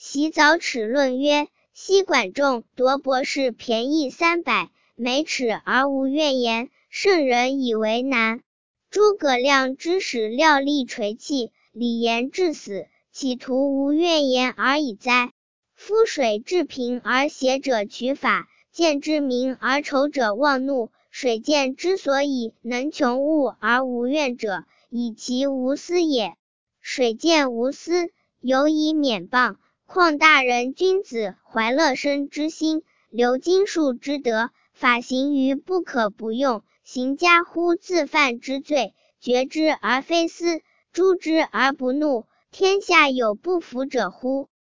其早齿论曰：昔管仲夺博士便宜300，每齿而无怨言，圣人以为难。诸葛亮之使廖立垂泣，李严致死，岂徒无怨言而已哉？夫水至平而邪者取法，见之明而丑者忘怒。水见之所以能穷物而无怨者，以其无私也。水见无私，犹以免谤。况大人君子怀乐生之心，流经术之德，法行于不可不用，行加乎自犯之罪，决之而非私，诛之而不怒，天下有不服者乎？